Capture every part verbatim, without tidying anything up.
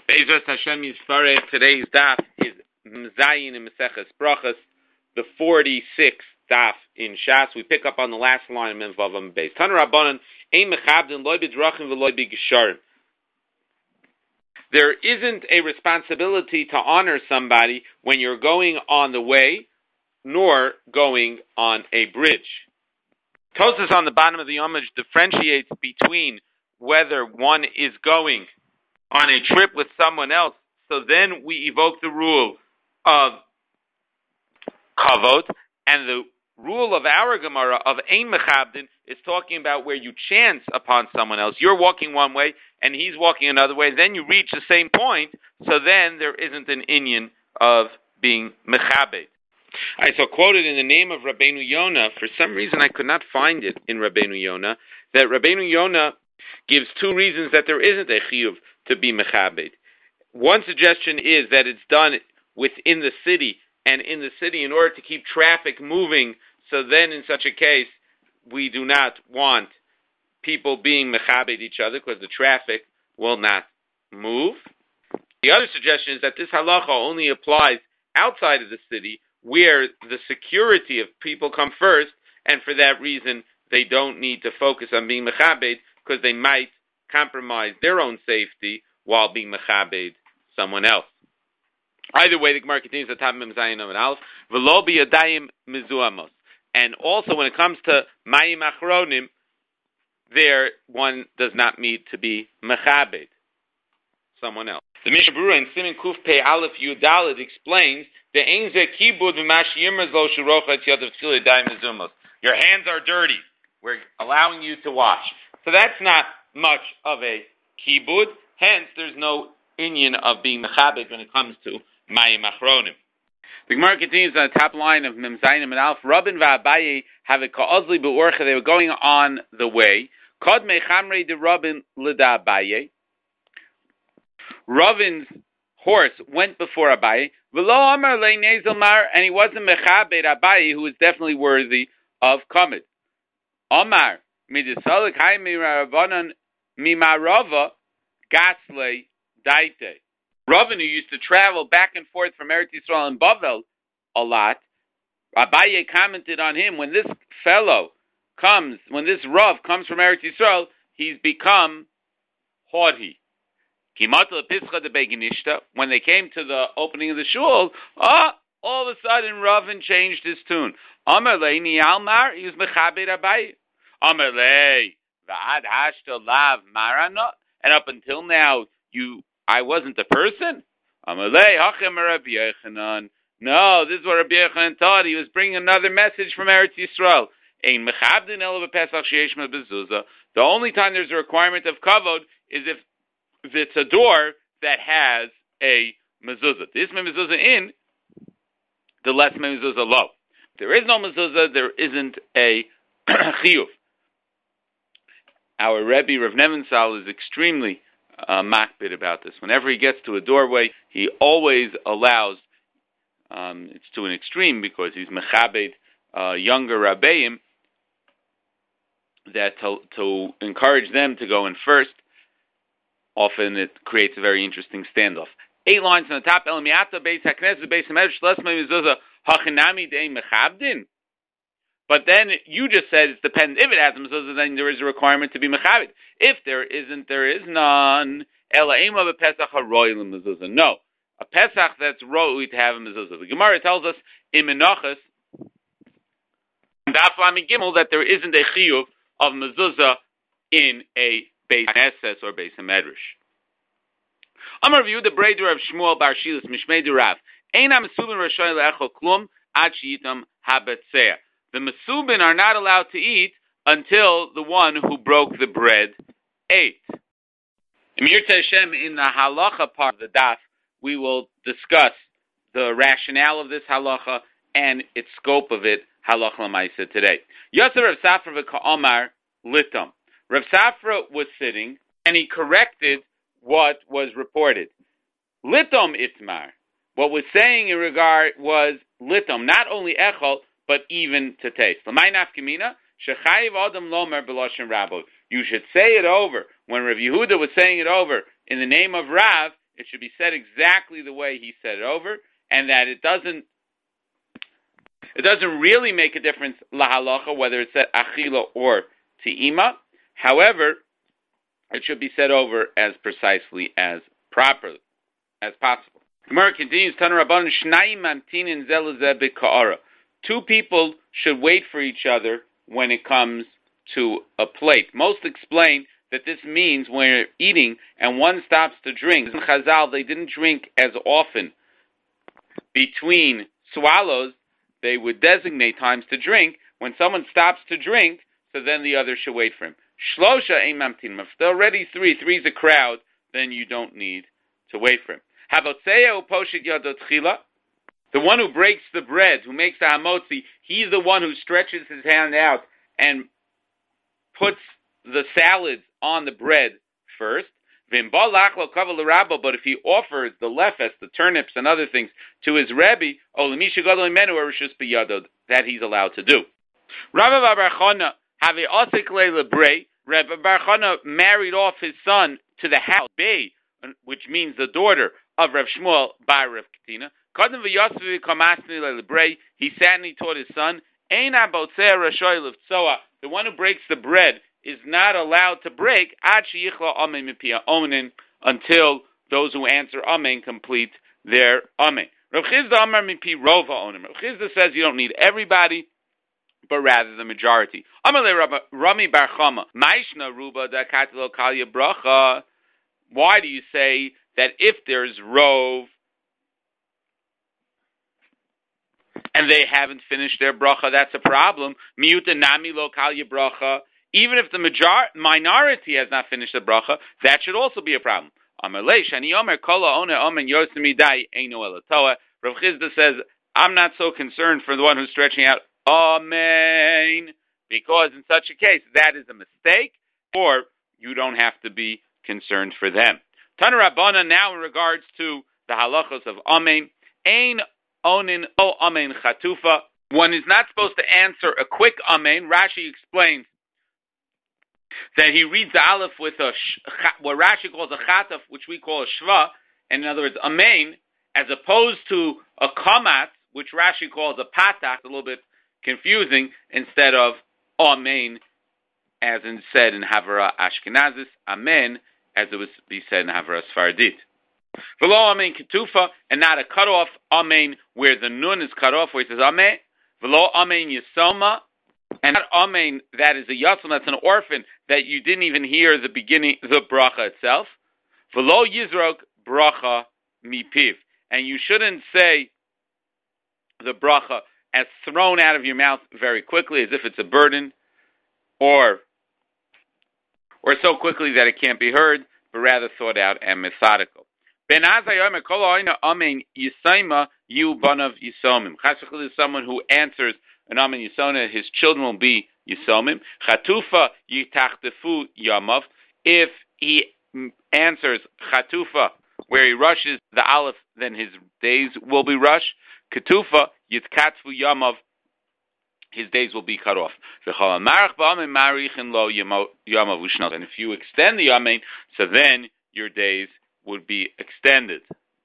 Be'ezras Hashem Yispareh. Today's daf is Mzayin in Maseches Brachos, the forty-sixth daf in Shas. We pick up on the last line of Menvavam Beis. Tanu Rabbanan Ein Mechabdin Loi B'Drachim V'Loi B'Gesharim. There isn't a responsibility to honor somebody when you're going on the way, nor going on a bridge. Tosas on the bottom of the Yomaj differentiates between whether one is going on a trip with someone else, so then we evoke the rule of kavod, and the rule of our Gemara of ein mechabdin is talking about where you chance upon someone else. You're walking one way, and he's walking another way, then you reach the same point, so then there isn't an inyan of being mechabed. I saw quoted in the name of Rabbeinu Yonah, for some reason I could not find it in Rabbeinu Yonah, that Rabbeinu Yonah gives two reasons that there isn't a chiyuv to be mechabed. One suggestion is that it's done within the city, and in the city in order to keep traffic moving, so then in such a case, we do not want people being mechabed each other because the traffic will not move. The other suggestion is that this halacha only applies outside of the city where the security of people come first, and for that reason they don't need to focus on being mechabed because they might compromise their own safety while being mechabed someone else. Either way, the Gemara continues at top of Zayin and Aleph, v'lo biyadayim mizuamos. And also, when it comes to mayim achronim, there one does not need to be mechabed someone else. The Mishnah Berurah in Siman Kuf Pei Aleph Yud Daled explains the ein ze kibud v'mash yirmaz lo shirocha et yadav tzil yadayim mizumos. Your hands are dirty. We're allowing you to wash. So that's not much of a kibud. Hence, there's no inyan of being mechabed when it comes to mayim achronim. The Gemara continues on the top line of Mem Zayin and Alf. Rabin v'Abaye have a ka'ozli be'orcha. They were going on the way. Kod mechamrei de Rabin l'da Abaye. Ravin's horse went before Abaye. V'lo amar le'nezel mar, and he wasn't mechabed Abaye, who was definitely worthy of kamid. Amar midisalik hay miravanan mimarava gasle daite. Ravin, who used to travel back and forth from Eretz Yisrael and Bavel a lot, Abaye commented on him, when this fellow comes, when this Rav comes from Eretz Yisrael, he's become haughty. When they came to the opening of the shul, oh, all of a sudden Ravin changed his tune. Amarle ni almar, he was mechabed Abaye. Amarle va'ad hashto lav marano, and up until now, you, I wasn't the person. Amarle hachem Rabbi Yochanan. No, this is what Rabbi Yochanan taught. He was bringing another message from Eretz Yisrael. Ein mechabdin elo b'pesach sheyesh mezuzah. The only time there's a requirement of kavod is if If it's a door that has a mezuzah. This mezuzah in, the less mezuzah low. If there is no mezuzah, there isn't a chiyuv. Our Rebbe, Rav Nevensal, is extremely uh, makbid about this. Whenever he gets to a doorway, he always allows, um, it's to an extreme because he's mechabed uh, younger rabbeim, that to, to encourage them to go in first. Often it creates a very interesting standoff. Eight lines on the top. But then you just said it's dependent. If it has a mezuzah, then there is a requirement to be mechabed. If there isn't, there is none. No, a pesach that's roi to have a mezuzah. The Gemara tells us in Menachos, that there isn't a chiyuv of mezuzah in a Beis Neses or Beis Medrash. Amar v'yu the breder of Shmuel Bar Shilas Mishmei Durav. Ein ha-mesubin rashay le'echol klum ad sheyitam ha-betzeh. The mesubin are not allowed to eat until the one who broke the bread ate. In Yirtzeh Hashem, in the halacha part of the daf, we will discuss the rationale of this halacha and its scope of it, halacha l'maisa today. Yosef Rav Safra v'ka'omar litam. Rav Safra was sitting, and he corrected what was reported. Litom itmar. What was saying in regard was litom, not only echol, but even to taste. L'may nafkamina, shechayiv adam lomer b'loshen rabo. You should say it over. When Rav Yehuda was saying it over in the name of Rav, it should be said exactly the way he said it over, and that it doesn't it doesn't really make a difference lahalacha whether it's said achila or te'ima. However, it should be said over as precisely as properly as possible. Gemara continues, Tana Rabbanan Shnayim Mamtinin Zel Zeh B'Ka'ara. Two people should wait for each other when it comes to a plate. Most explain that this means when you're eating and one stops to drink. In Chazal, they didn't drink as often between swallows. They would designate times to drink. When someone stops to drink, so then the other should wait for him. Shlosha ein mamtinim. If there are already three, three's a crowd, then you don't need to wait for him. Havotzeya uposhit yado tchila. The one who breaks the bread, who makes the hamotzi, he's the one who stretches his hand out and puts the salads on the bread first. But if he offers the lefes, the turnips and other things to his Rebbe, that he's allowed to do. Rabbi Bar Chana Rabbi Bar Chana married off his son to the house, Bey, which means the daughter of Rav Shmuel Bar Rav Katina. He sat and he taught his son, the one who breaks the bread is not allowed to break until those who answer amen complete their amen. Rav Chizda says you don't need everybody, but rather the majority. Rami Bar Chama, why do you say that if there's rov and they haven't finished their bracha, that's a problem? Miuta nami lo kalya bracha. Even if the major- minority has not finished the bracha, that should also be a problem. Rav Chizda says, I'm not so concerned for the one who's stretching out amen, because in such a case, that is a mistake, or you don't have to be concerned for them. Tana Rabbana, now in regards to the halachos of amen, ein onin o amen chatufa. One is not supposed to answer a quick amen. Rashi explains that he reads the aleph with a what Rashi calls a chataf, which we call a shva, and in other words, amen, as opposed to a kamat, which Rashi calls a patach, a little bit confusing, instead of amen, as in said in Havara Ashkenazis, amen, as it was be said in Havara Sfaradit. V'lo amen ketufa, and not a cut-off amen where the nun is cut off, where it says amen. V'lo amen yisoma, and not amen that is a yatzon, that's an orphan, that you didn't even hear the beginning, the bracha itself. V'lo yizrok bracha mipiv, and you shouldn't say the bracha as thrown out of your mouth very quickly, as if it's a burden, or or so quickly that it can't be heard, but rather thought out and methodical. Ben Azayom kol oina amen yisayma yu banav yisomim. Chasachil is someone who answers an amen yisona, his children will be yisomim. Chatufa yitachtefu yamav. If he answers chatufa, where he rushes the aleph, then his days will be rushed. Ketufa yitkatfu yamav. His days will be cut off. And if you extend the amen, so then your days would be extended.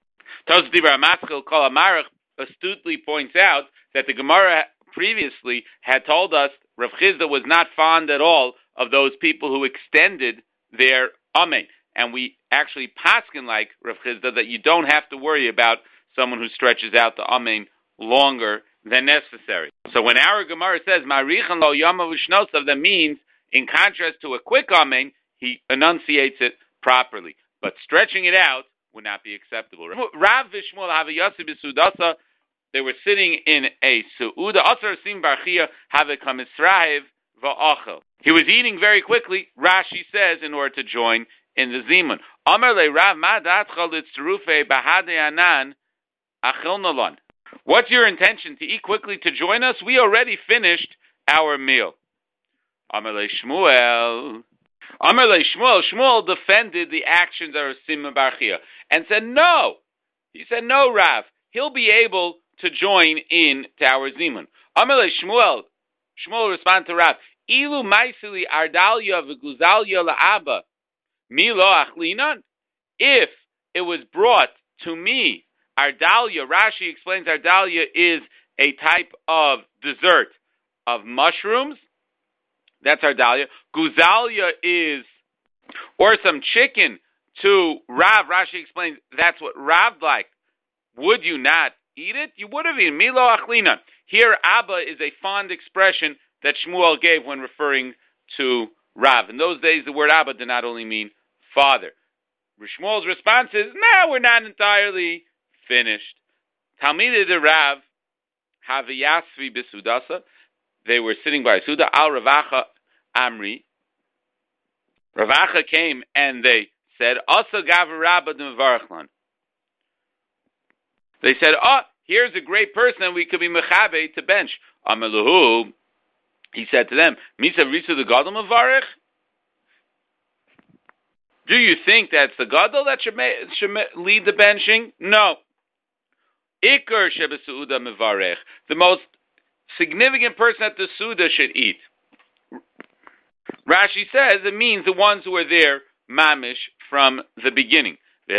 Astutely points out that the Gemara previously had told us Rav Chizda was not fond at all of those people who extended their amen. And we actually paskin like Rav Chizda that you don't have to worry about someone who stretches out the amen longer than necessary. So when our Gemara says Marichan lo yamav u'shnosav, that means, in contrast to a quick amen, he enunciates it properly. But stretching it out would not be acceptable. Rav v'Shmuel havayasi b'sudasa, they were sitting in a su'uda. Asar sim barchia havekam israhev va'achel. He was eating very quickly, Rashi says, in order to join in the zimun. Amar le Rav ma datcha litzrufe bahade anan achil nalon. What's your intention? To eat quickly to join us? We already finished our meal. Amar le Shmuel. Amar le Shmuel. Shmuel defended the actions of Simon Barchia and said no. He said no, Rav. He'll be able to join in to our zimun. Amar le Shmuel. Shmuel responded to Rav. Ilu maisili ardalia v'guzalya la'aba. Milo achlinan. If it was brought to me. Ardalia, Rashi explains Ardalia is a type of dessert of mushrooms. That's Ardalia. Guzalia is, or some chicken to Rav. Rashi explains that's what Rav liked. Would you not eat it? You would have eaten. Milo achlina. Here, Abba is a fond expression that Shmuel gave when referring to Rav. In those days, the word Abba did not only mean father. Shmuel's response is, no, we're not entirely finished. Talmidei de Rav, Haviyasvi Bisudasa. They were sitting by Suda. Al Ravacha Amri. Ravacha came and they said, Asa Gav Rabba D'Mevarachlan. They said, oh, here's a great person we could be mechabe to bench. Amaluhu, he said to them, Misa Risu the Gadol Mevarech? Do you think that's the Gadol that should, ma- should ma- lead the benching? No. Iker Shebesuda Mevarech. The most significant person at the Suda should eat. Rashi says it means the ones who are there, mamish, from the beginning. The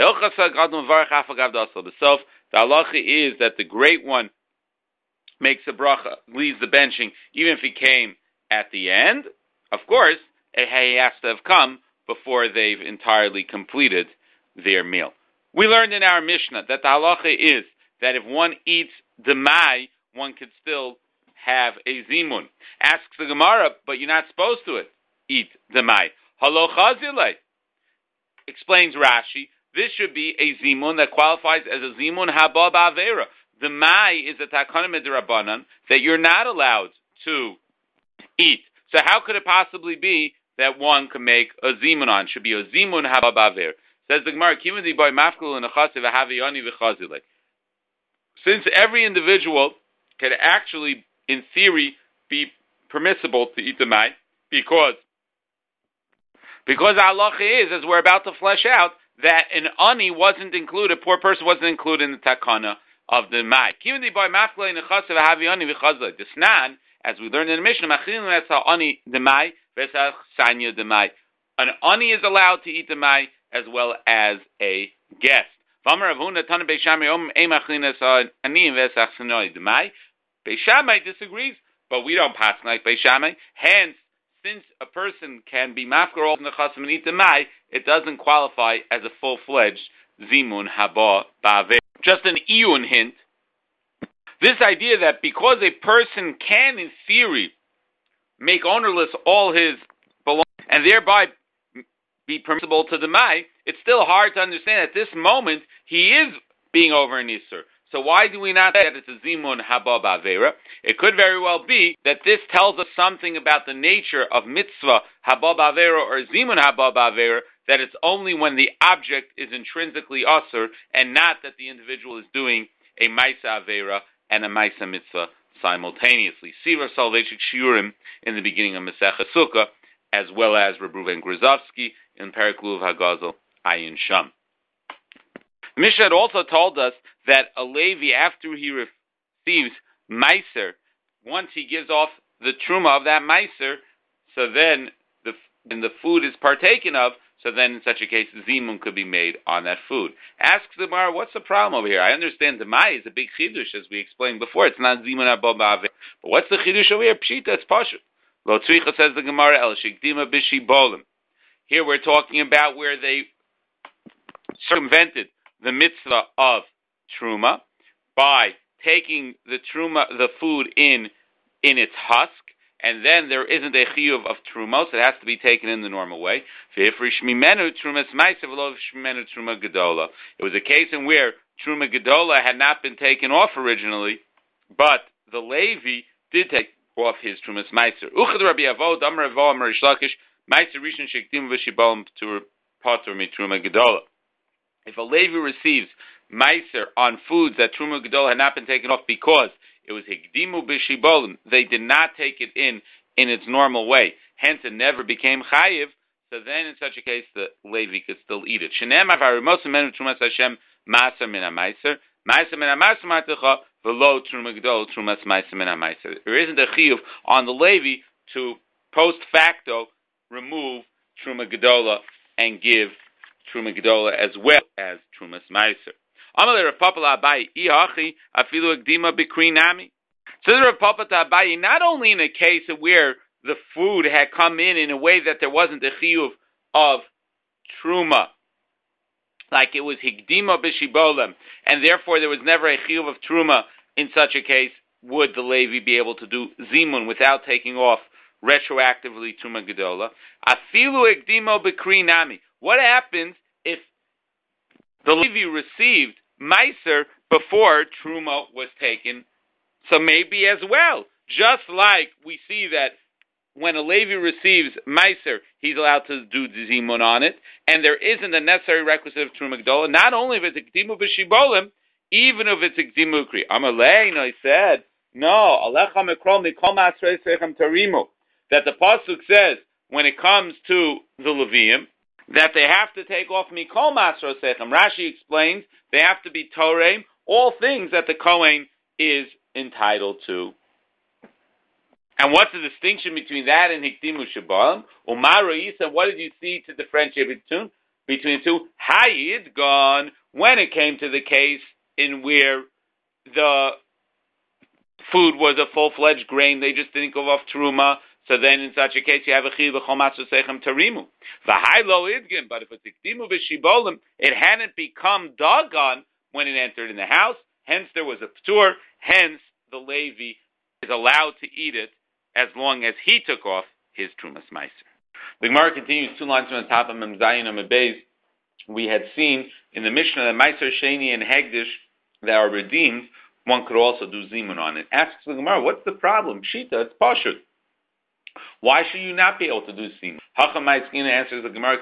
self, the halacha is that the great one makes a bracha, leads the benching, even if he came at the end. Of course, he has to have come before they've entirely completed their meal. We learned in our Mishnah that the halacha is that if one eats demai, one could still have a zimun. Asks the Gemara, but you're not supposed to it. Eat demai. Halo chazilei. Explains Rashi, this should be a zimun that qualifies as a zimun haba ba'avera. Demai is a takana midrabanan that you're not allowed to eat. So how could it possibly be that one could make a zimun on? Should be a zimun haba ba'avera. Says the Gemara, kimudi boy mafkul nechase v'haviyani v'chazilei. Since every individual can actually, in theory, be permissible to eat demai, because Because halacha is, as we're about to flesh out, that an ani wasn't included, a poor person wasn't included in the takana of the mai. The snan, as we learned in the Mishnah, an ani is allowed to eat the mai as well as a guest. Beishamai disagrees, but we don't pass like Beishamai. Hence, since a person can be mafkar in the chasam and eat the mai, it doesn't qualify as a full-fledged zimun haba ba'aver. Just an iyun hint. This idea that because a person can, in theory, make ownerless all his belongings and thereby be permissible to the mai, it's still hard to understand at this moment he is being over an isur. So why do we not say that it's a zimun haba ba'avera? It could very well be that this tells us something about the nature of mitzvah haba ba'avera or zimun haba ba'avera, that it's only when the object is intrinsically asur and not that the individual is doing a maisa avera and a maisa mitzvah simultaneously. Sivur Soloveitchik Shiurim in the beginning of Masechah Sukkah, as well as Reb Ruven Grozovsky in Perek Luv Hagazel Ayin Sham. The Mishnah had also told us that a Levi, after he receives Meiser, once he gives off the Truma of that Meiser, so then the and the food is partaken of, so then in such a case, Zimun could be made on that food. Asks the Gemara, what's the problem over here? I understand the Mai is a big Chidush, as we explained before. It's not Zimun Abba Ba'aveh. But what's the Chidush over here? Pshita, it's Pashut. Lo Tzricha, says the Gemara, El Shikdima Bishibolim. Here we're talking about where they circumvented the mitzvah of Truma by taking the Truma, the food in in its husk, and then there isn't a chiyuv of Truma, so it has to be taken in the normal way. It was a case in where Truma Gedola had not been taken off originally, but the Levi did take off his Trumas Meiser. Uchad Rabbi Avod, Amar Avo, Amar Ishlakish, Meiser Rishon Shekdim V'Shibom to Potter Mi Truma Gedola. If a Levi receives Meiser on foods that Truma Gedola had not been taken off because it was Higdimu B'Shibolim, they did not take it in in its normal way, hence it never became Chayiv, so then in such a case the Levi could still eat it. Shenem Avarimosim Menu Trumas Hashem Maser Min HaMeiser, Meiser Min HaMeiser Matecha, V'lo Truma Gedola Trumas Meiser Min HaMeiser. There isn't a Chiyuv on the Levi to post facto remove Truma Gedola and give Truma Gedola as well as Trumas Meiser. Amalei Rav Papa Abaye Ihachi Afilu Ekdima Bikri Nami. So the Rav Papa Abaye, not only in a case where the food had come in in a way that there wasn't a chiyuv of Truma, like it was Higdima B'Shibolem, and therefore there was never a chiyuv of Truma, in such a case, would the Levi be able to do Zimun without taking off retroactively Truma Gedola? Afilu Ekdimo B'Kri Nami. What happens if the Levi received Meiser before Truma was taken? So maybe as well, just like we see that when a Levi receives Meiser, he's allowed to do the Zimun on it, and there isn't a necessary requisite of Truma Gedola, not only if it's Ekdimu B'Shibolim, even if it's Ekdimu Kri. Amalei, I said, no, Alecha Mekrom Nikol Ma'asrei Sechem Tarimu, that the Pasuk says, when it comes to the Levium, that they have to take off Mikol Ma'asrei Sechem. Rashi explains, they have to be Toreim, all things that the Kohen is entitled to. And what's the distinction between that and Hikdimu Shabalim? Umar Isa, what did you see to differentiate between, between the two? Hayid gone, when it came to the case in where the food was a full-fledged grain, they just didn't go off Truma, so then in such a case you have a Chiv B'chol Matzah Sechem Tarimu. V'hai lo idgin, but if it's Hikdimu B'Shibolim, it hadn't become doggone when it entered in the house, hence there was a Ptur, hence the Levi is allowed to eat it as long as he took off his Trumas Meiser. The Gemara continues two lines from the top of Mem Zayin Amud Beis. We had seen in the Mishnah that Meiser Sheni and Hegdish that are redeemed, one could also do Zimun on it. Asks the Gemara, what's the problem? Shita, it's Pashut. Why should you not be able to do Zimun? Hacham Maitzkin answers the Gemara,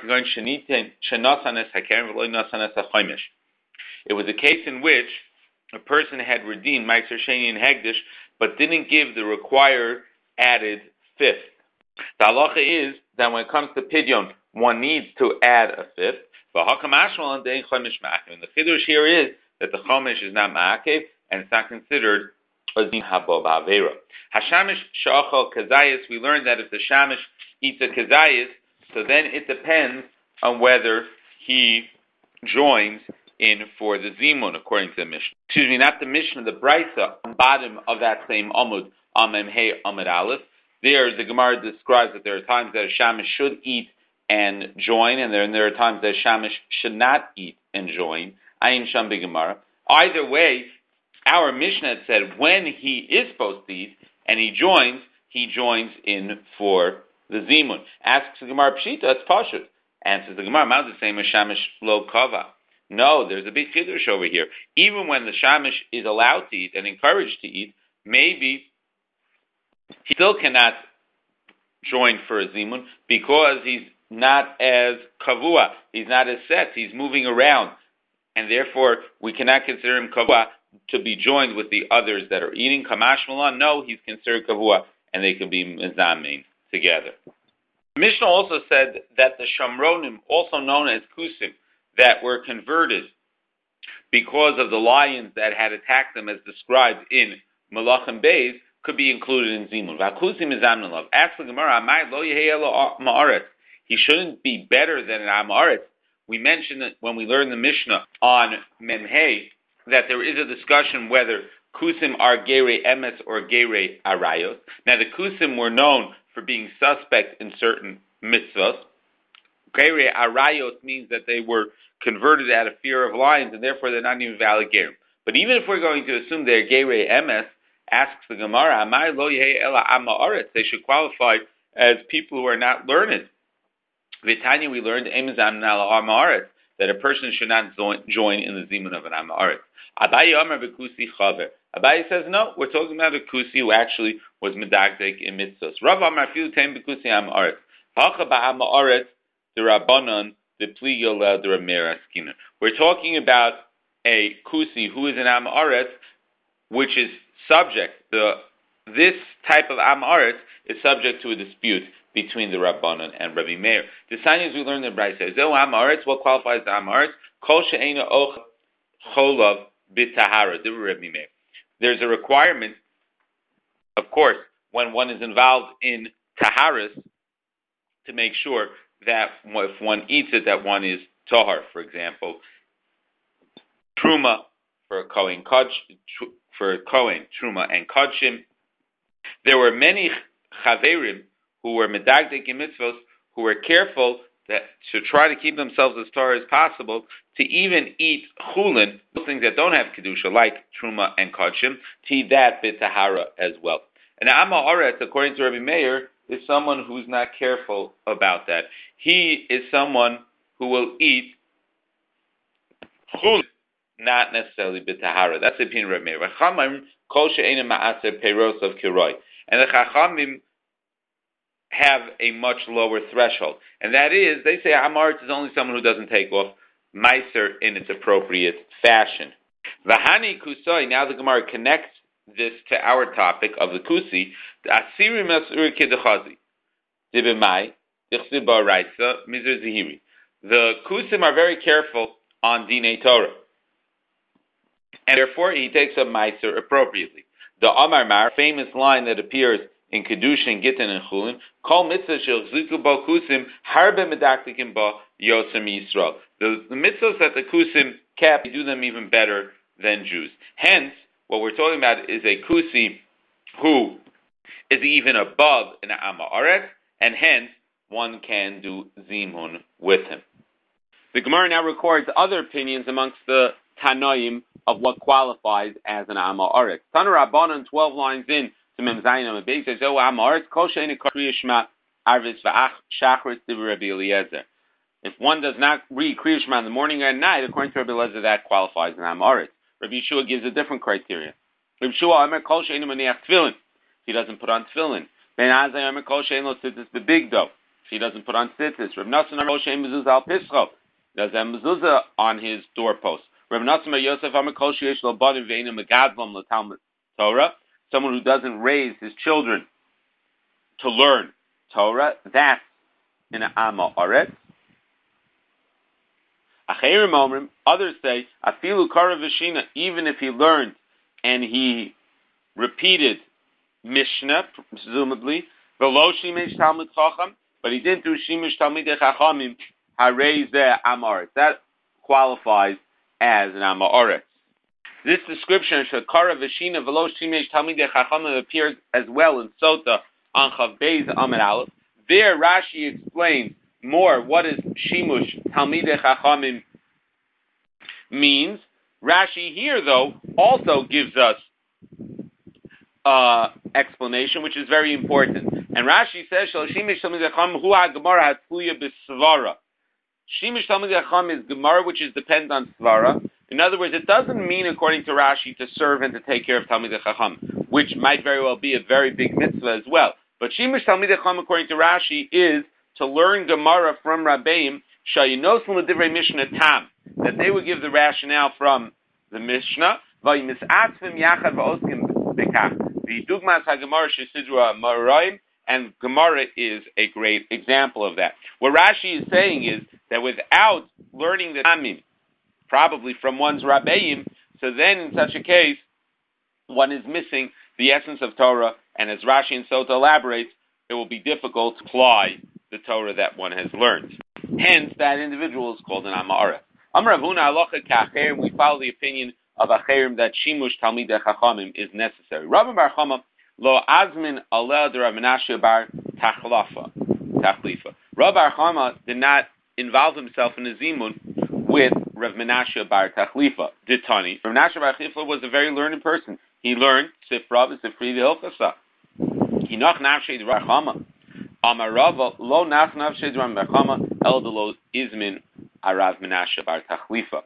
it was a case in which a person had redeemed Meiser Sheni and Hegdish, but didn't give the required added fifth. The halacha is that when it comes to pidyon, one needs to add a fifth. But and the chiddush here is that the chomesh is not ma'akev and it's not considered a zin habo ba'avera. Hashamish shachal kazayis. We learned that if the shamish eats a kazayis, so then it depends on whether he joins in for the zimun according to the Mishnah. Excuse me, not the Mishnah, the Brisa on the bottom of that same Amud. Amem Hey Amud Aleph. There, the Gemara describes that there are times that a shamish should eat and join, and there, and there are times that a shamish should not eat and join. Ayin Sham Gemara. Either way, our Mishnah had said when he is supposed to eat and he joins, he joins in for the zimun. Asks the Gemara Pshita, it's Pashut. Answers the Gemara, Mount the same as shamish lo kava. No, there's a big chiddush over here. Even when the shamish is allowed to eat and encouraged to eat, maybe he still cannot join for a zimun because he's not as kavua, he's not as set, he's moving around, and therefore we cannot consider him kavua to be joined with the others that are eating. Kamash Malan, no, he's considered kavua, and they can be mizamin together. The Mishnah also said that the Shamronim, also known as Kusim, that were converted because of the lions that had attacked them as described in Malachim Beis, could be included in Zimun. Vakusim is Amnalav. Ask the Gemara, Amai lo yehelo ma'aretz. He shouldn't be better than an Amaretz. We mentioned that when we learned the Mishnah on Memhei, that there is a discussion whether Kusim are Gerei Emes or Gerei Arayos. Now the Kusim were known for being suspect in certain mitzvahs. Gerei Arayos means that they were converted out of fear of lions, and therefore they're not even valid Gerim. But even if we're going to assume they're Gerei Emes, asks the Gemara, Amai lo yehe ela amaretz. They should qualify as people who are not learned. V'tanya, we learned emizam nala amaretz, that a person should not join in the zimun of an amaretz. Abaye Amar b'kusi chaver. Abaye says no. We're talking about a kusi who actually was medagdek in mitzvos. Rav Amar filu teim b'kusi amaretz. Hacha ba'amaretz the rabbanon the pligil the ramera skina. We're talking about a kusi who is an amaretz, which is subject, the this type of Amaretz is subject to a dispute between the Rabbanan and Rabbi Meir. The signs we learned in Brisa is Amaretz. What qualifies as Amaretz? Kol she'ena och cholav b'tahara. Rabbi Meir. There's a requirement, of course, when one is involved in taharas, to make sure that if one eats it, that one is Tohar, for example, Truma for Kohen Kodsh, for Kohen, Truma, and Kodshim. There were many Chaverim who were medagdik in mitzvos, who were careful that to try to keep themselves as Torah as possible, to even eat chulin, those things that don't have kedusha, like Truma and Kodshim, to eat that b'tahara as well. And Amma Oretz, according to Rabbi Meir, is someone who's not careful about that. He is someone who will eat chulin, not necessarily b'tahara. That's the opinion of Rabbi Meir. V'chamim kol she'enim ma'aser peiros of kiroi. And the Chachamim have a much lower threshold. And that is, they say Amaretz is only someone who doesn't take off Meiser in its appropriate fashion. V'hani kusoi, now the Gemara connects this to our topic of the kusi, the asiri masur kedechazi, dibimai, dichsib ba'araisa, mizer zihiri. The kusim are very careful on Dinei Torah. And therefore he takes up Meiser appropriately. The Amar Mar, famous line that appears in Kedushin, Gittin, and Chulin, Kol mitzvah shel chziku bo kusim harbe medaktikim bo yosem Yisrael. The, the mitzvahs that the kusim kept, they do them even better than Jews. Hence, what we're talking about is a kusi who is even above an Amma Aretz, and hence one can do zimun with him. The Gemara now records other opinions amongst the Tanoim of what qualifies as an Amma Aretz. Tanu Rabbanan, twelve lines in to Mem Zayin on the base, says, "Oh, Amma Aretz, kol she'ein kriya shema arvis v'ach shachris divrei Rabbi Eliezer." If one does not read kriya shema in the morning or at night, according to Rabbi Eliezer, that qualifies as an Amma Aretz. Rabbi Yeshua gives a different criteria. Rabbi Yeshua Omer kol she'ein maniach tefillin. He doesn't put on tefillin. Ben Azai Omer kol she'ein lo tzitzis bebigdo. He doesn't put on tzitzis. Rabbi Nassan Omer kol she'ein mezuzah al pischo. He doesn't have mezuzah on his doorpost. Rabbi Nassim Yosef Amar Kol Sheyesh Lo Banim Ve'einu Megadvam L'Talmud Torah, someone who doesn't raise his children to learn Torah, that's in an Amma Aretz. Acheirim Omrim, others say, Afilu Kara V'Shina, even if he learned and he repeated Mishnah, presumably, V'lo Shimesh Talmud Chacham, but he didn't do Shimesh Talmidei Chachamim, Harei Zeh Amma Aretz. That qualifies as an Amma Aretz. This description, Shekara V'Shina V'lo Shimesh Talmidei Chachamim, appears as well in Sota on Chav Beis Amud Aleph. There, Rashi explains more what is Shimush Talmidei Chachamim means. Rashi here, though, also gives us uh, explanation, which is very important. And Rashi says, Shimush Talmidei Chachamim Hu HaGemara Hatluya B'Svara. Shimush Talmidei Chachamim is Gemara, which is dependent on Svara. In other words, it doesn't mean, according to Rashi, to serve and to take care of Talmidei Chacham, which might very well be a very big mitzvah as well. But Shimush Talmidei Chacham, according to Rashi, is to learn Gemara from Rabbeim, Shayinos L'Divrei Mishnah Tam, that they would give the rationale from the Mishnah, Vayimis'atzvim Yachad V'oskim B'kach, V'dugmas HaGemara Shesidru HaMaraim, and Gemara is a great example of that. What Rashi is saying is that without learning the Tamim, probably from one's Rabbeim, so then in such a case, one is missing the essence of Torah, and as Rashi and Sota elaborates, it will be difficult to apply the Torah that one has learned. Hence, that individual is called an Amma Aretz. Amar Ravuna Halacha K'Acherim, we follow the opinion of Acherim that Shimush Talmidei Chachamim is necessary. Rabbi Bar Chama Lo Azmin Aleh de Rav Menashe Bar Tachlifa. Tachlifa. Rabbi Bar Chama did not involve himself in a zimun with Rav Menashe Bar Tachlifa. Ditani. Rav Menashe Bar Tachlifa was a very learned person. He learned Sifra v'Sifri d'Hilchasa. He nach nafshei de Rav Chama. Amar Rava lo nach nafshei de Rav Chama el de lo izmin Rav Menashe Bar Tachlifa.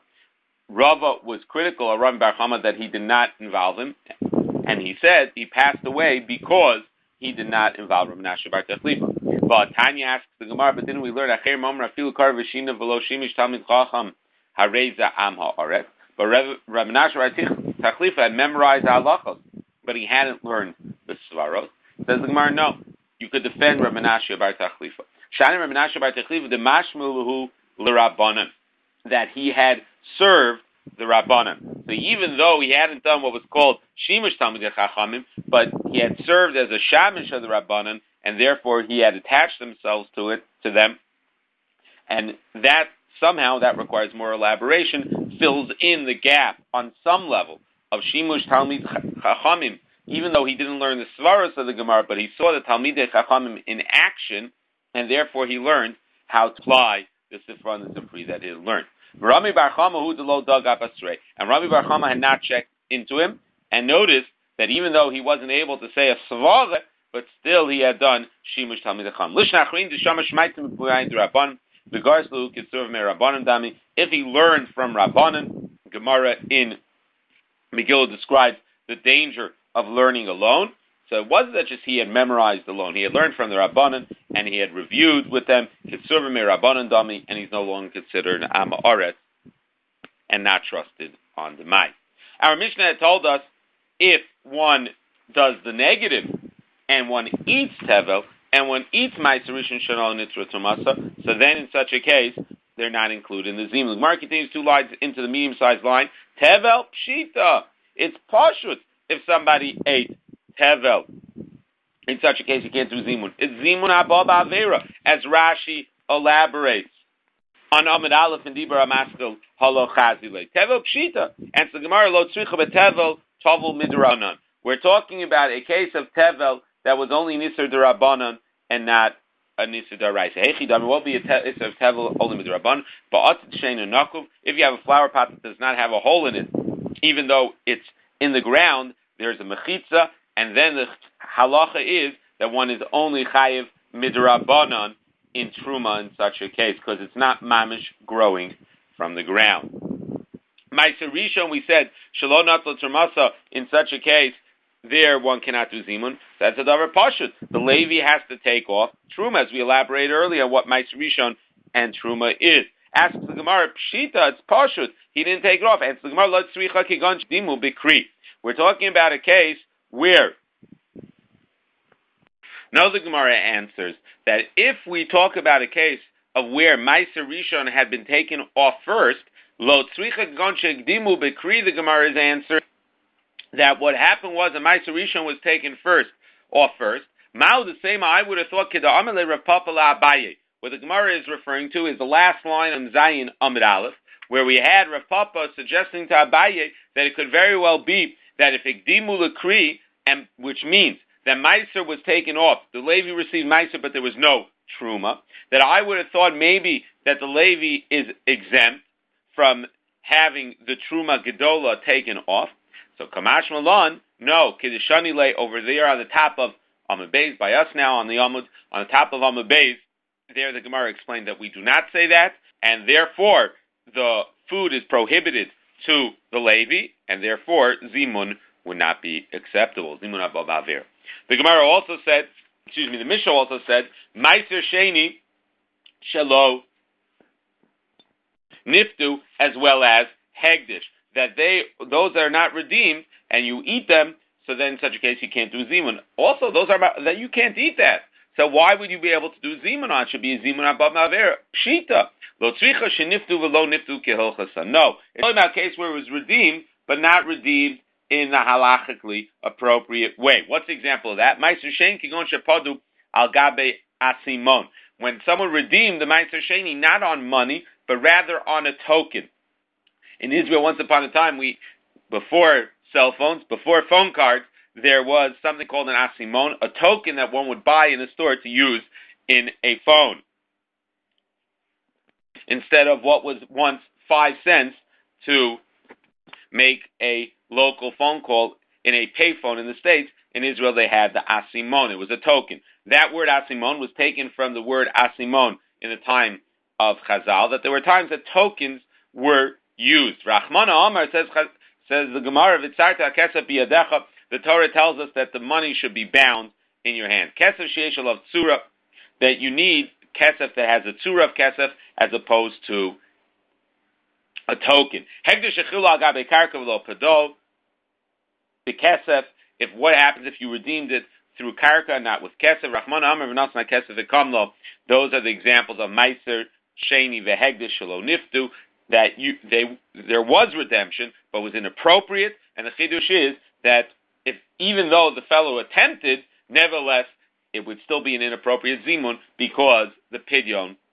Rava was critical of Rav Bar Chama that he did not involve him, and he said he passed away because he did not involve Rav Menashe Bar Tachlifa. But Tanya asks the Gemara, but didn't we learn Acher Mamra Afilu Kar V'Shina V'Lo Shimish Talmid Chacham Hareza Am HaAretz? But Rav Menashe Bar Tachlifa had memorized halachos, but he hadn't learned the svaros. Says the Gemara, no, you could defend Rav Menashe Bar Tachlifa. Shani Rav Menashe Bar Tachlifa the Mashmuluhu l'Rabbanan, that he had served the Rabbanan. So even though he hadn't done what was called Shimush Talmidei Chachamim, but he had served as a Shamish of the Rabbanan, and therefore he had attached themselves to it, to them, and that somehow that requires more elaboration, fills in the gap on some level of Shimush Talmid Chachamim, even though he didn't learn the Svaros of the Gemara, but he saw the Talmidei Chachamim in action, and therefore he learned how to apply the Sifra and the Sifri that he had learned. Rami Bar Chama hu delo dag apasrei, and Rami Bar Chama had not checked into him, and noticed that even though he wasn't able to say a Svara, but still he had done Shimush Talmidei Chachamim. Lishnachrin d'shama shmaitim b'puyayin d'Rabbanan, b'gars lu kitzuv me Rabbanan dami. If he learned from Rabbanan, Gemara in Megillah describes the danger of learning alone. So it wasn't that just he had memorized alone. He had learned from the Rabbanan, and he had reviewed with them, Kitzuv me Rabbanan dami, and he's no longer considered an Am Haaretz and not trusted on the Mai. Our Mishnah had told us if one does the negative and one eats tevel and one eats ma'aser rishon shenal nitzra tumasa, so then in such a case they're not included in the zimun. The Gemara continues two lines into the medium-sized line. Tevel pshita. It's pashut if somebody ate tevel. In such a case, you can't do zimun. It's zimun haba ba'avera, as Rashi elaborates on Amid Aleph and Dibur Amaskil Halo Chazile. Tevel pshita, and so Gemara lo tzricha betevel tavel midrabanan. We're talking about a case of tevel that was only nisur derabanan and not a nisur deraisa. Hechidam will be a case of tevel only midrabanan. But if you have a flower pot that does not have a hole in it, even though it's in the ground, there's a mechitza, and then the halacha is that one is only chayiv midrabanan in truma in such a case, because it's not mamish growing from the ground. Ma'aser rishon, we said, shelo natzlo termasa, in such a case, there one cannot do zimun. That's a davar pashut. The Levi has to take off truma, as we elaborated earlier, what ma'aser rishon and truma is. Asks the Gemara, pshita, it's pashut. He didn't take it off. Asks the Gemara, lo tzricha kigon shdimu bikri. We're talking about a case where, now the Gemara answers that if we talk about a case of where ma'aser rishon had been taken off first, lo tzricha kigon shdimu bikri, the Gemara's answer that what happened was a ma'aser rishon was taken first, off first. Mao the same I would have thought kida amale Rav Papa la Abaye. What the Gemara is referring to is the last line on Zayin Amid Aleph, where we had Rav Papa suggesting to Abaye that it could very well be that if Ikdimu L'Kri, and which means that Meiser was taken off, the Levi received Meiser, but there was no Truma, that I would have thought maybe that the Levi is exempt from having the Truma Gedola taken off. So Kamash Malon, no, Kiddushani lay over there on the top of Amud Beis, by us now on the Amud, on the top of Amud Beis. There the Gemara explained that we do not say that, and therefore the food is prohibited to the Levi, and therefore Zimun would not be acceptable. Zimun above Avir. The Gemara also said, excuse me, the Mishnah also said, Meiser Sheni Shelo Niftu, as well as Hegdish, that they, those that are not redeemed, and you eat them, so then in such a case you can't do Zimun. Also, those are, that you can't eat that. So why would you be able to do zimun on? It should be a zimun above mavera. Pshita. Lo tzricha sheniftu v'lo niftu kehilchasa. No. It's only about a case where it was redeemed, but not redeemed in the halachically appropriate way. What's the example of that? Ma'aser shein kigon shepadu al gabe asimon. When someone redeemed the ma'aser sheini not on money, but rather on a token. In Israel, once upon a time, we, before cell phones, before phone cards, there was something called an asimon, a token that one would buy in a store to use in a phone. Instead of what was once five cents to make a local phone call in a payphone in the States, in Israel they had the asimon. It was a token. That word asimon was taken from the word asimon in the time of Chazal, that there were times that tokens were used. Rachmana Amar says, says the Gemara, V'tzarta kesef biyadecha, the Torah tells us that the money should be bound in your hand. Kesef sheyesh alav tzura, that you need kesef that has a tzura of kesef as opposed to a token. Hegdish echila agabe karka v'lo pado, the kesef, if what happens if you redeemed it through karka, not with kesef, Rachman Amar v'nasna kesef v'kamlo, those are the examples of meiser, sheni, v'hegdish shelo niftu, that you, they, there was redemption, but was inappropriate, and the chidush is that if even though the fellow attempted, nevertheless, it would still be an inappropriate zimun because the pidyon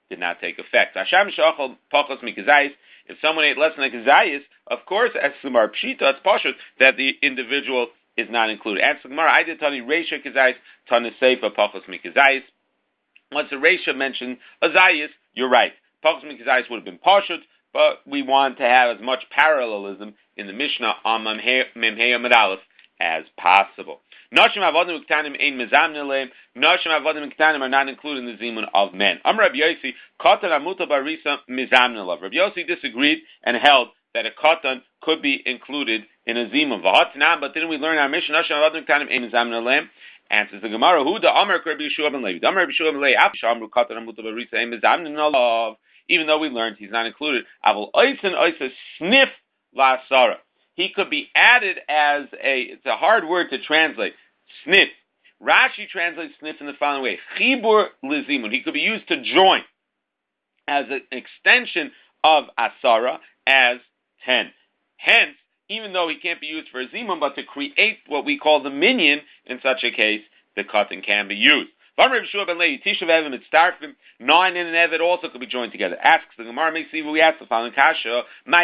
did not take effect. Hasham shachol pachos mikazayis. If someone ate less than a kazayis, of course, as Sumar Pshita, it's pashut that the individual is not included. As Gemara, I did tani reisha kazayis, tani seifa pachos mikazayis. Once the reisha mentioned a zayis, you're right. Pachos mikazayis would have been pashut, but we want to have as much parallelism in the Mishnah on Memhei Amud Aleph as possible. Nashim avodim ktanim ein mezamnin leim. Nashim avodim ktanim are not included in the zimun of men. Amar Rabbi Yossi, katan amuta barisa mezamnin lev. Rabbi Yossi disagreed and held that a katan could be included in a zimun. V'hatnan, but didn't we learn our Mishnah? Nashim avodim ktanim ein mezamnin leim. Answers the Gemara, who the Amar Rabbi Yeshua ben Levi. Amar Rabbi Yeshua ben Levi. After Amru katan amuta barisa ein mezamnin lev. Even though we learned he's not included, avol oisen oisa sniff la sara. He could be added as a, it's a hard word to translate, snif. Rashi translates snif in the following way, chibur lizimun. He could be used to join as an extension of asara as ten. Hence, even though he can't be used for a zimun, but to create what we call the minyan, in such a case, the cotton can be used. Nine and an Evet also could be joined together. Asks the Gemara, may see we ask the following kasha.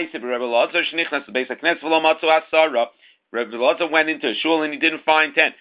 Rebbe Elazar went into a shul and he didn't find ten.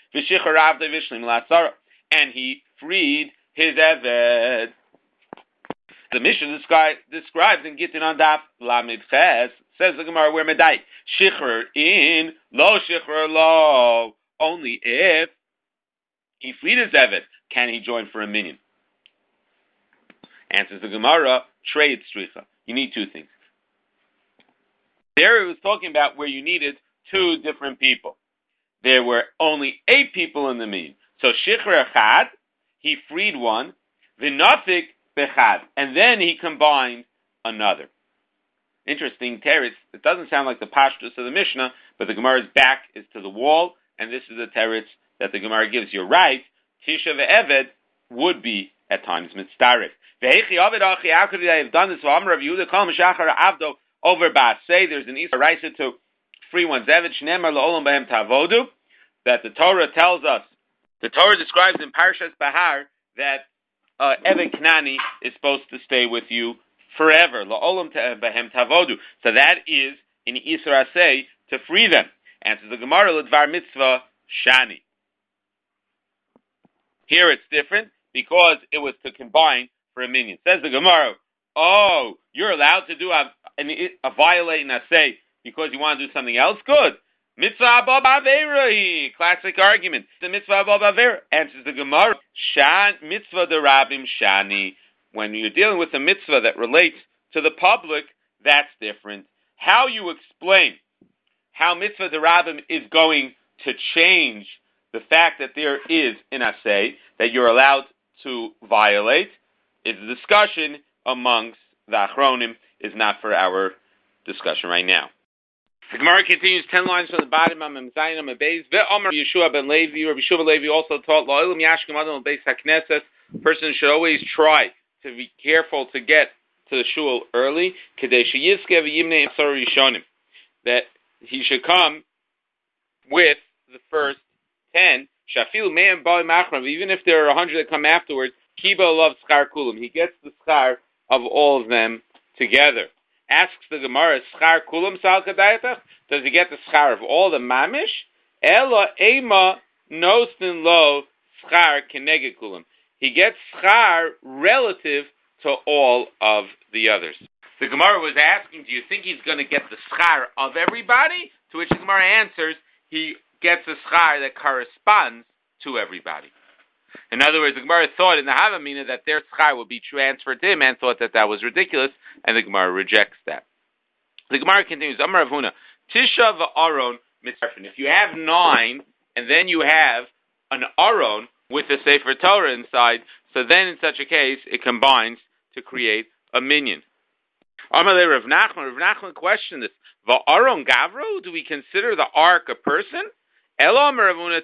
And he freed his Evet. The Mishnah describes in Gittin on Daf Lamed Ches, says the Gemara, where medai shichur in lo shichur lo. Only if he freed his Evet can he join for a minyan. Answers the Gemara, trade stricha. You need two things. There it was talking about where you needed two different people. There were only eight people in the minyan. So shichur echad, he freed one, v'nafik bechad, and then he combined another. Interesting teretz. It doesn't sound like the pashtus of the Mishnah, but the Gemara's back is to the wall, and this is the teretz that the Gemara gives. You're right. Tisha ve'eved would be at times mitzdarif. Ve'echi aved achi, how could I have done this? V'amar Rav Yehuda kol mishachar avdo over ba'asei. There's an Isra Raisa to free one's eved. Shneimar la'olam b'hem tavodu. That the Torah tells us, the Torah describes in Parshas Bahar that uh, Eved Knani is supposed to stay with you forever. La'olam b'hem tavodu. So that is in Isra Asei to free them. Answers the Gemara, l'dvar mitzvah shani. Here it's different because it was to combine for a minyan. Says the Gemara, oh, you're allowed to do a, a, a violate and a say because you want to do something else? Good. Mitzvah abba b'avera, classic argument. The mitzvah abba b'avera. Answers the Gemara, Shan, mitzvah derabim shani. When you're dealing with a mitzvah that relates to the public, that's different. How you explain how mitzvah derabim is going to change the fact that there is an assay that you're allowed to violate is a discussion amongst the Achronim, is not for our discussion right now. The Gemara continues ten lines from the bottom. Am Zayin Am Beis. Ve'Omer Yeshua ben Levi. Rabbi Yeshua ben Levi also taught La'olam Yashkem Adam Beis HaKnesses. Person should always try to be careful to get to the shul early. Kedei sheyizke v'yimnei asar rishonim. That he should come with the first ten, Shafil Me'em Ba'im Achrav, even if there are a hundred that come afterwards, Kiba loves Schar Kulam. He gets the Schar of all of them together. Asks the Gemara, Schar Kulam Sal Kadayatach? Does he get the Schar of all the Mamish? Ela Ema Nostin Lo Schar Keneged Kulam. He gets Schar relative to all of the others. The Gemara was asking, do you think he's going to get the Schar of everybody? To which the Gemara answers, he gets a schar that corresponds to everybody. In other words, the Gemara thought in the Havamina that their schar would be transferred to him and thought that that was ridiculous, and the Gemara rejects that. The Gemara continues, Amar Rav Huna, Tisha v'aron mitzarfin. If you have nine, and then you have an aron with a Sefer Torah inside, so then in such a case, it combines to create a minyan. Amar le Rav Nachman, Rav Nachman questioned this. V'aron gavro? Do we consider the ark a person? Rather,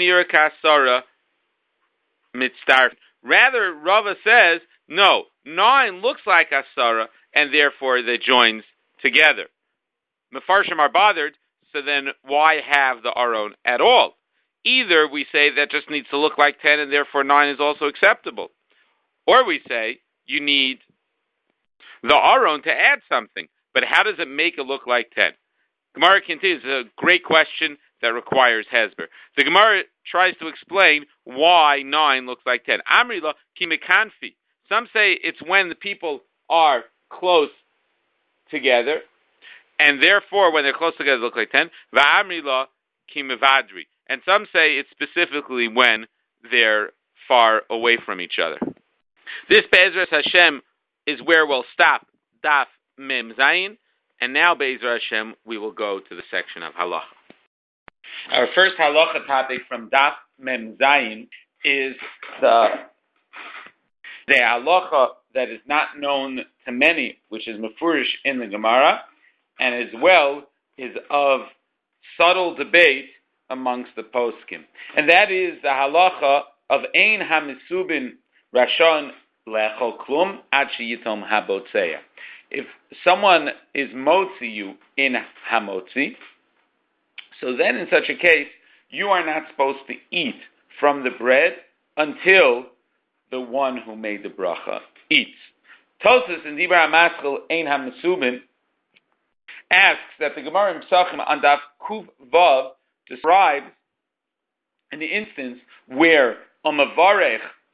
Rava says, no, nine looks like Asara, and therefore they joins together. Mefarshim are bothered, so then why have the Aron at all? Either we say that just needs to look like ten, and therefore nine is also acceptable. Or we say, you need the aron to add something. But how does it make it look like ten? Gemara continues. It's a great question that requires hesber. The Gemara tries to explain why nine looks like ten. Amrila kimekanfi. Some say it's when the people are close together, and therefore when they're close together they look like ten. Va'amrila kimevadri. And some say it's specifically when they're far away from each other. This Be'ezras Hashem is where we'll stop Daf Mem Zayin, and now Be'ezras Hashem we will go to the section of Halacha. Our first Halacha topic from Daf Mem Zayin is the the Halacha that is not known to many, which is Mefurish in the Gemara, and as well is of subtle debate amongst the poskim. And that is the Halacha of Ein HaMesubin Rashon Lechol Klum Ad Sheyitom HaBotzeya. If someone is motzi you in Hamotzi, so then in such a case, you are not supposed to eat from the bread until the one who made the bracha eats. Tosas in Dibra HaMaschil Ein HaMesubin asks that the Gemara in Pesachim on Daf Kuv Vav describes an instance where a Mavarech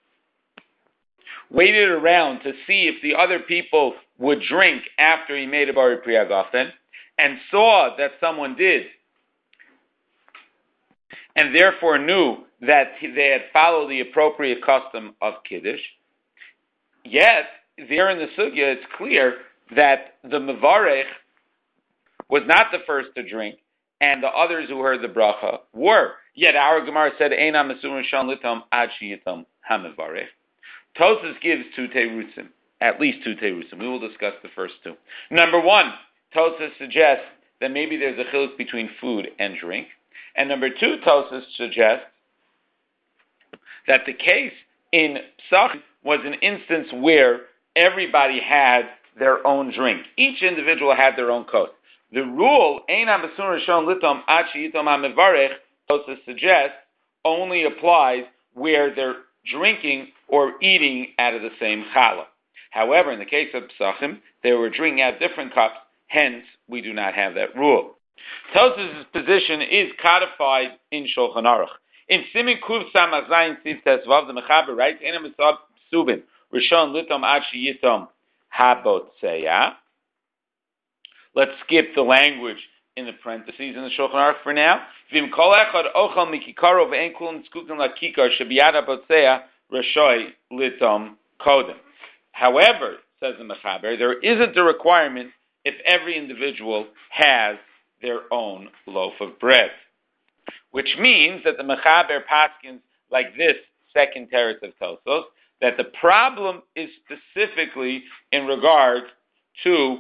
waited around to see if the other people would drink after he made a Bari Priyagafen, and saw that someone did, and therefore knew that they had followed the appropriate custom of Kiddush. Yet, there in the Sugya, it's clear that the Mavarech was not the first to drink, and the others who heard the bracha were. Yet our Gemara said, Eina Mesum Rishon Litam Ad Sheyitom HaMevarech. Tosas gives two terutzim, at least two terutzim. We will discuss the first two. Number one, Tosas suggests that maybe there's a chiluk between food and drink. And number two, Tosas suggests that the case in Pesach was an instance where everybody had their own drink. Each individual had their own coat. The rule, Ein HaMesum Rishon Litam Ad Sheyitom HaMevarech, Tosas suggests, only applies where they're drinking or eating out of the same challah. However, in the case of Pesachim, they were drinking out of different cups, hence we do not have that rule. Tosas' position is codified in Shulchan Aruch. In Simin Kuv Samach Zayin Tziv Tesvav, the Mechaber writes, Ein HaMesubin Rishon Litam Ad Sheyitom HaBotzeya. Let's skip the language in the parentheses in the Shulchan Aruch for now. V'im kol echad ochal mikikaro ve'en kulam zkukim lakikar shebiyad habotzeya rashoy litom kodem. However, says the Mechaber, there isn't a requirement if every individual has their own loaf of bread. Which means that the Mechaber paskins like this second teretz of Tosos, that the problem is specifically in regard to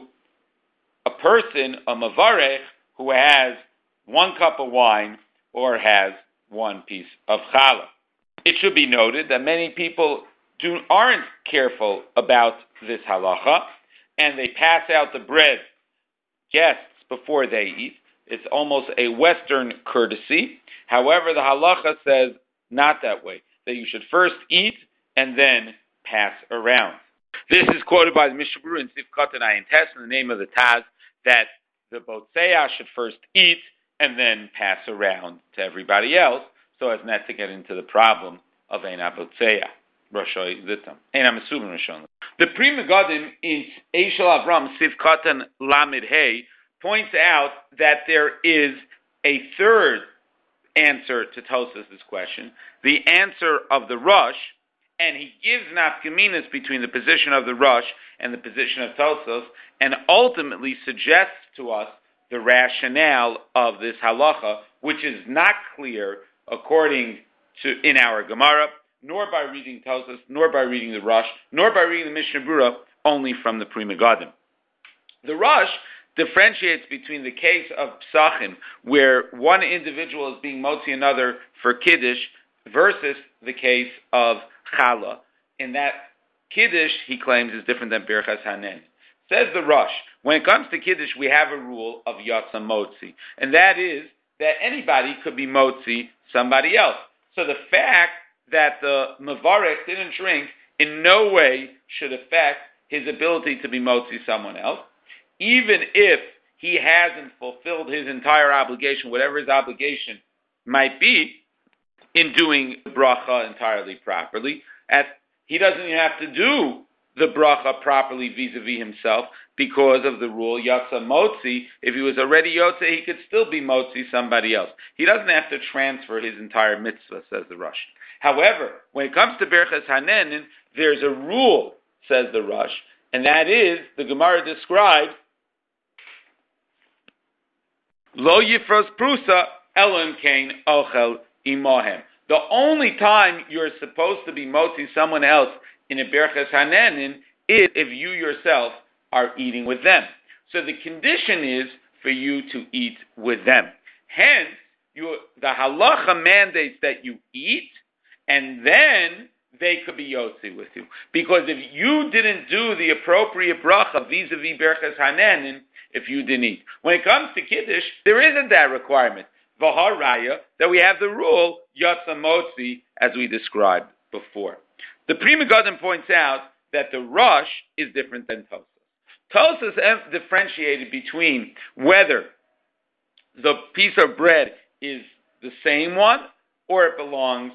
a person, a Mavarech, who has one cup of wine or has one piece of challah. It should be noted that many people do, aren't careful about this halacha, and they pass out the bread guests before they eat. It's almost a Western courtesy. However, the halacha says not that way, that you should first eat and then pass around. This is quoted by the Mishnah Berurah in Sivkot and Ayin Tes in the name of the Taz, that the Botzeya should first eat and then pass around to everybody else, so as not to get into the problem of Ein HaBotzeya, Roshoy Litam, Ein HaMesubin Rishon. The Pri Megadim in Eishel Avram Sivkot and Lamed Hey points out that there is a third answer to Tosas' question, the answer of the Rosh, and he gives nafkaminas between the position of the Rosh and the position of Tosas, and ultimately suggests to us the rationale of this halacha, which is not clear according to in our Gemara, nor by reading Tosas, nor by reading the Rosh, nor by reading the Mishnah Berurah, only from the Pri Megadim. The Rosh differentiates between the case of Pesachim, where one individual is being motzi another for Kiddush, versus the case of Challah. In that Kiddush, he claims, is different than Birchas Hanen. Says the Rosh, when it comes to Kiddush, we have a rule of Yatsa Motzi, and that is that anybody could be Motzi somebody else. So the fact that the Mavarech didn't drink in no way should affect his ability to be motzi someone else, even if he hasn't fulfilled his entire obligation, whatever his obligation might be, in doing bracha entirely properly. At, he doesn't even have to do the bracha properly vis-a-vis himself because of the rule Yatsa Motzi. If he was already Yotze, he could still be Motzi somebody else. He doesn't have to transfer his entire mitzvah, says the Rosh. However, when it comes to Birchas Hanenin, there's a rule, says the Rosh, and that is, the Gemara describes, Lo Yifros Prusa Elam Kain Ochel Imohem. The only time you're supposed to be Motzi someone else in a Birchas Hanenin is if you yourself are eating with them. So the condition is for you to eat with them. Hence, you, the halacha mandates that you eat, and then they could be Yotzi with you. Because if you didn't do the appropriate bracha vis-a-vis Birchas Hanenin, if you didn't eat. When it comes to Kiddush, there isn't that requirement. V'har Raya, that we have the rule, Yatsa Motzi, as we described before. The Pri Megadim points out that the Rosh is different than Tosas. Tosas differentiated between whether the piece of bread is the same one or it belongs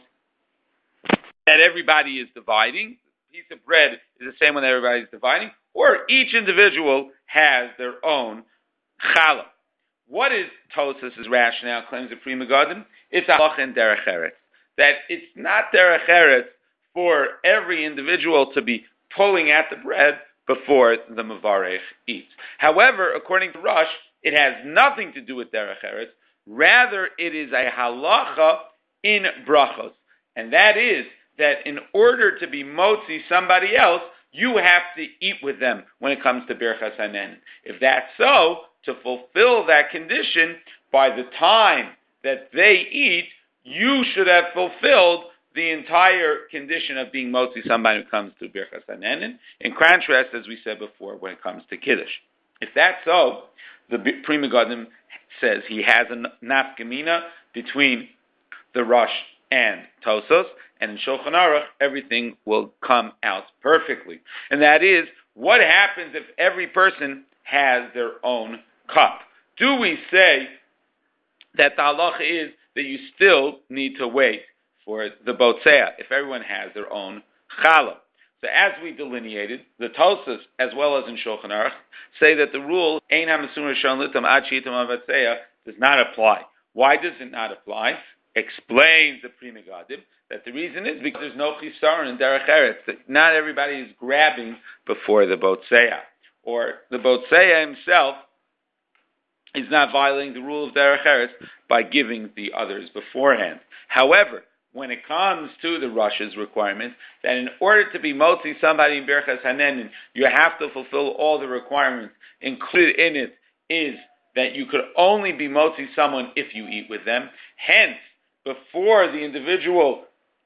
that everybody is dividing. The piece of bread is the same one that everybody is dividing, or each individual has their own challah. What is Tosas' rationale, claims the Pri Megadim? It's halacha and derech eretz. That it's not derech eretz for every individual to be pulling at the bread before the Mevarech eats. However, according to Rosh, it has nothing to do with derech eretz. Rather, it is a halacha in brachos. And that is that in order to be motzi somebody else, you have to eat with them when it comes to Birchas Hanenin. If that's so, to fulfill that condition, by the time that they eat, you should have fulfilled the entire condition of being motzi somebody when it comes to Birchas Hanenin. In contrast, as we said before, when it comes to Kiddush. If that's so, the Pri Megadim says he has a nafkamina between the Rosh and Tosos, and in Shulchan Aruch, everything will come out perfectly. And that is, what happens if every person has their own cup? Do we say that the halacha is that you still need to wait for the Botzeah, if everyone has their own challah? So as we delineated, the Tosas, as well as in Shulchan Aruch, say that the rule, Ein ha-mesumar shon litam ad she'itam ha-vatzeah, does not apply. Why does it not apply? Explains the Pri Megadim that the reason is because there's no chisaron in derech eretz, that not everybody is grabbing before the Botzeah. Or the Botzeah himself is not violating the rule of derech eretz by giving the others beforehand. However, when it comes to the Rosh's requirement, that in order to be motzi somebody in Birchas Hanenin, you have to fulfill all the requirements. Included in it is that you could only be motzi someone if you eat with them. Hence, before the individual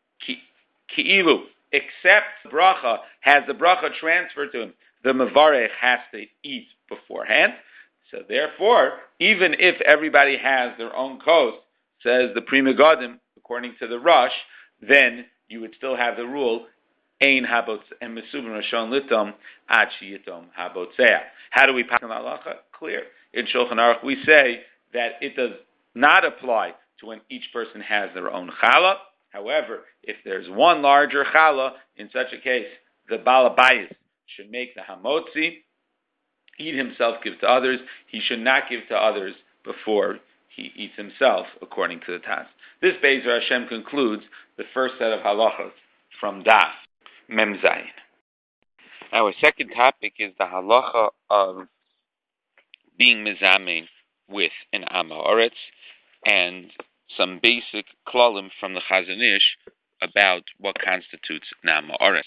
ki'ilu accepts bracha, has the bracha transferred to him, the mevarech has to eat beforehand. So therefore, even if everybody has their own kos, says the Pri Megadim, according to the Rosh, then you would still have the rule, Ein habotz and mesubin rashon litom ad sheyitom habotzeah. How do we pass on halacha? Clear. In Shulchan Aruch, we say that it does not apply to when each person has their own challah. However, if there's one larger challah, in such a case, the Baal Habayis should make the hamotzi, eat himself, give to others. He should not give to others before he eats himself, according to the Taz. This Be'ezer Hashem concludes the first set of halachos from Daf Mem Zayin. Our second topic is the halacha of being mezamein with an Am Ha'aretz, and some basic klalim from the Chazon Ish about what constitutes an Am Ha'aretz.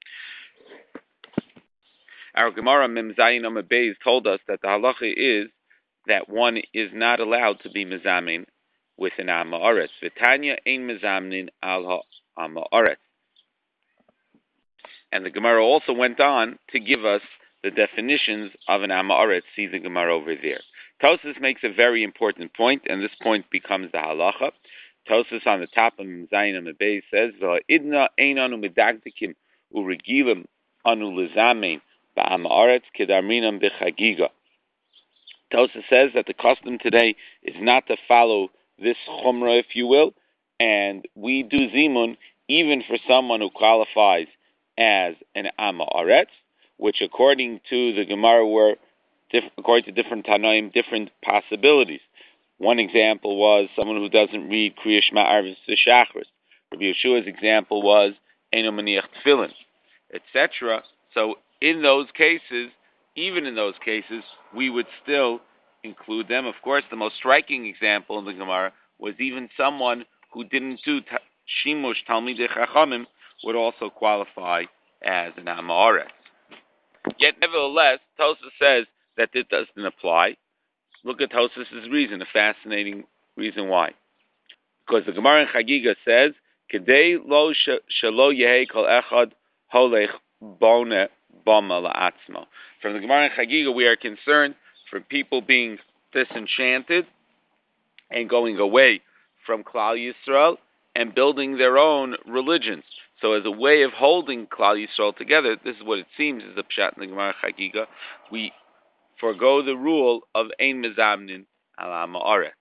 Our Gemara Mem Zayin Amud Beis told us that the halacha is that one is not allowed to be mezamein with an Am Ha'aretz. V'tanya ein mezamnin al ha'am ha'aretz. And the Gemara also went on to give us the definitions of an Am Ha'aretz. See the Gemara over there. Tosas makes a very important point, and this point becomes the halacha. Tosas on the top of Zayin Amud Beis says, "V'idna einanu medagdikim uregilim anu lizamein ba'am haaretz kedarminam b'chagiga. Tosa says that the custom today is not to follow this chumrah, if you will, and we do zimun even for someone who qualifies as an Am Haaretz, which according to the Gemara were, diff- according to different Tanoim, different possibilities. One example was someone who doesn't read Kriya Shema Arvis to Shachris. Rabbi Yeshua's example was Eino Maniach Tefillin, et cetera. So in those cases, even in those cases, we would still include them. Of course, the most striking example in the Gemara was even someone who didn't do ta- Shimush Talmidei Chachamim would also qualify as an Am Haaretz. Yet, nevertheless, Tosas says that this doesn't apply. Look at Tosas' reason, a fascinating reason why. Because the Gemara in Chagiga says, Kedei lo shelo yehei kol echad holech bone bama la'atzmo. From the Gemara in Chagiga, we are concerned for people being disenchanted and going away from Klal Yisrael and building their own religions. So as a way of holding Klal Yisrael together, this is what it seems is the pshat in the Gemara Chagiga, we forego the rule of Ein Mezamnin al Am Haaretz.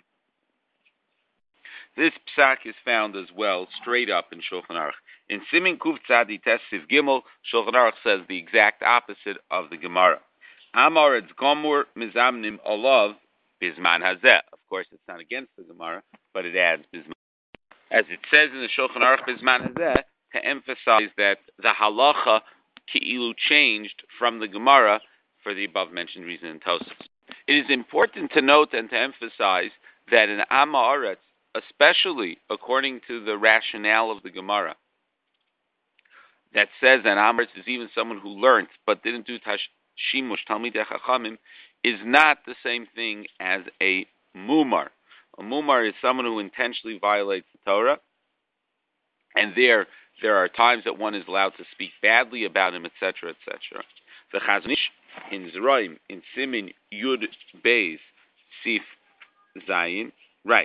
This psak is found as well straight up in Shulchan Aruch. In Simin Kuf Tzadi Tesiv Gimel, Shulchan Aruch says the exact opposite of the Gemara. Am Haaretz Gomur Mezamnim Olav Bizman Hazeh. Of course, it's not against the Gemara, but it adds Bizman. As it says in the Shulchan Aruch Bizman Hazeh, to emphasize that the halacha ki'ilu changed from the Gemara for the above-mentioned reason in Tosas. It is important to note and to emphasize that in Am Haaretz, especially according to the rationale of the Gemara, that says that Am Haaretz is even someone who learned but didn't do tash shimush talmidei chachamim, is not the same thing as a mumar. A mumar is someone who intentionally violates the Torah, and there there are times that one is allowed to speak badly about him, et cetera, et cetera. The Chazon Ish in Zroim, in Simin Yud Beis Sif Zayin, writes,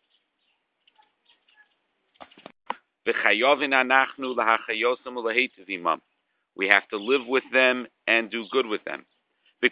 we have to live with them and do good with them. We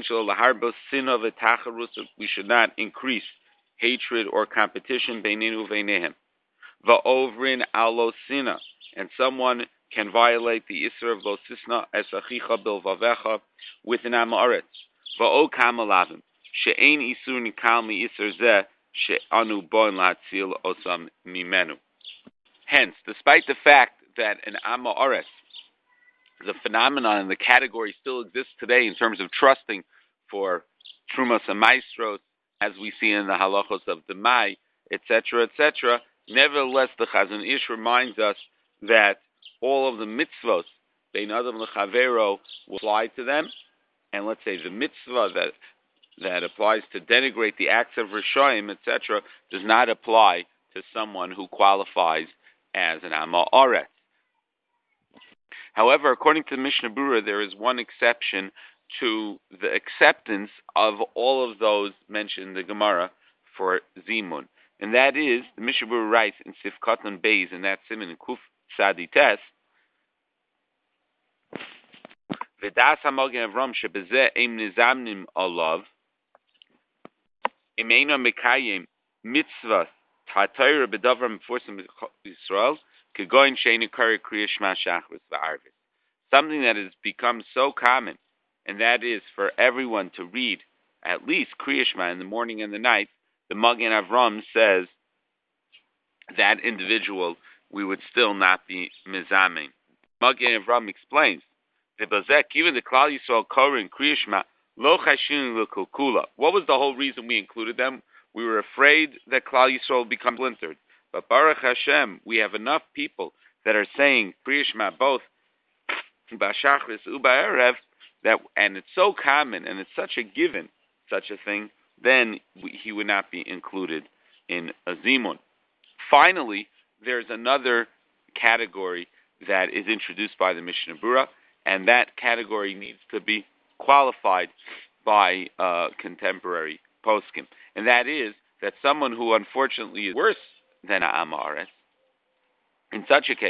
should not increase hatred or competition. Va'ovrin alo sina, and someone can violate the isur of lo sisna es achicha bilvavecha with an Am Haaretz. Va'o kamalavim she'ein isur nikal mi isur zeh she'anu bon latzil osam mimenu. Hence, despite the fact that an Am Haaretz is a phenomenon and the category still exists today in terms of trusting for trumas and maestros, as we see in the halachos of the Mai, et cetera, et cetera. Nevertheless, the Chazon Ish reminds us that all of the mitzvos, bein adam lechavero, will apply to them. And let's say the mitzvah that that applies to denigrate the acts of Rishoyim, et cetera, does not apply to someone who qualifies as an Am Haaretz. However, according to the Mishnah Berurah, there is one exception to the acceptance of all of those mentioned in the Gemara for Zimun. And that is, the Mishnah Berurah writes in Sif Katan Beis, in that Siman in Kuf Tzadi Tes, V'das HaMagen Avram shebezeh im nizamnim olav im eino mekayim mitzvah ta'torah b'davar meforsim Yisrael kegoyin she'einu kari kriya shema shachris v'arvis. Something that has become so common, and that is for everyone to read at least Kriya Shema in the morning and the night. The Magen Avram says that individual we would still not be mizamin. Magen Avram explains that even the Klal Yisrael Korah and Kriya Shema lo chashin l'kulkula. What was the whole reason we included them? We were afraid that Klal Yisrael would become splintered. But Baruch Hashem, we have enough people that are saying Kriya Shema both b'shachris u'ba'erev, that, and it's so common and it's such a given, such a thing, then we, he would not be included in a zimun. Finally, there's another category that is introduced by the Mishnah Berurah, and that category needs to be qualified by uh, contemporary poskim, and that is that someone who unfortunately is worse than a Am Haaretz, in such a case,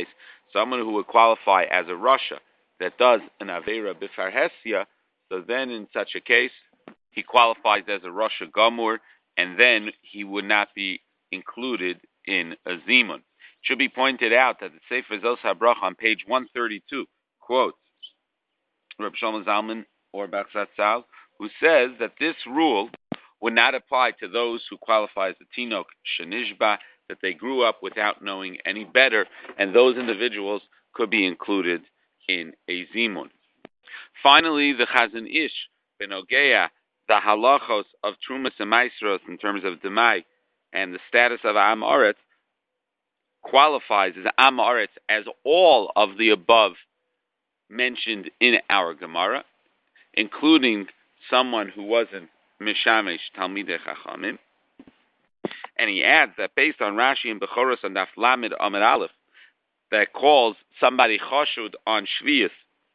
someone who would qualify as a Rasha that does an Aveira Bifarhesia, so then in such a case, he qualifies as a Rasha Gamur, and then he would not be included in a Zimun. It should be pointed out that the Sefer Zos HaBracha on page one thirty-two quotes Reb Shlomo Zalman or Bachzat Sal, who says that this rule would not apply to those who qualify as a Tinok Shenishba, that they grew up without knowing any better, and those individuals could be included in a Zimun. Finally, the Chazon Ish, Benogea, the halachos of Trumas and Maisros in terms of Demai and the status of Am Aretz, qualifies as Am Aretz as all of the above mentioned in our Gemara, including someone who wasn't Mishamesh Talmidei Chachamim. And he adds that based on Rashi and Bechoros and Daf Lamed Amid Aleph, that calls somebody Choshud on Shvius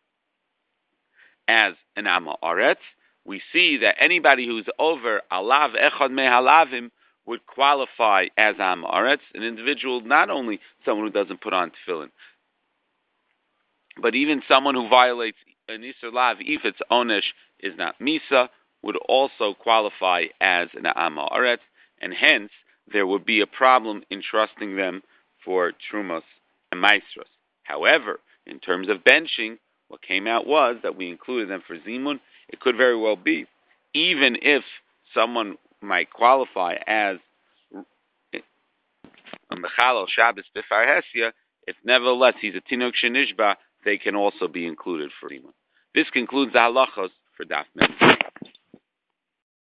as an Am Aretz, we see that anybody who's over Alav Echad Mehalavim would qualify as Am Aretz, an individual, not only someone who doesn't put on tefillin, but even someone who violates an Isur Lav, if its onesh is not Misa, would also qualify as an Am Aretz, and hence there would be a problem in trusting them for Trumos and Maisros. However, in terms of benching, what came out was that we included them for Zimun. It could very well be, even if someone might qualify as a Mechalel Shabbos B'Farhesia, if nevertheless he's a Tinok Shenishba, they can also be included for Zimun. This concludes the halachos for Daf Mem.